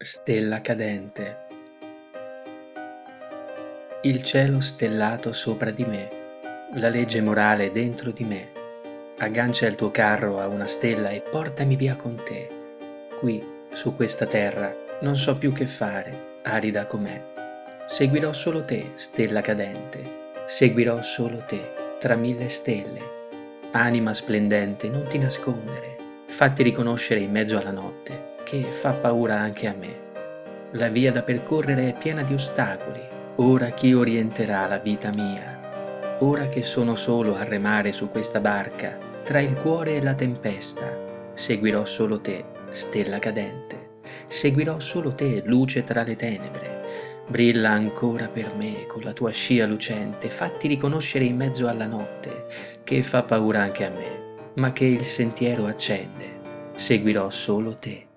Stella cadente. Il cielo stellato sopra di me, la legge morale dentro di me. Aggancia il tuo carro a una stella e portami via con te. Qui, su questa terra, non so più che fare, arida com'è. Seguirò solo te, stella cadente. Seguirò solo te, tra mille stelle. Anima splendente, non ti nascondere. Fatti riconoscere in mezzo alla notte, che fa paura anche a me. La via da percorrere è piena di ostacoli. Ora chi orienterà la vita mia? Ora che sono solo a remare su questa barca, tra il cuore e la tempesta, seguirò solo te, stella cadente. Seguirò solo te, luce tra le tenebre. Brilla ancora per me con la tua scia lucente, fatti riconoscere in mezzo alla notte, che fa paura anche a me, ma che il sentiero accende. Seguirò solo te.